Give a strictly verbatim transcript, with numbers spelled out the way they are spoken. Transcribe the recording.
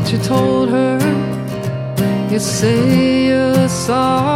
what you told her. You say you're sorry.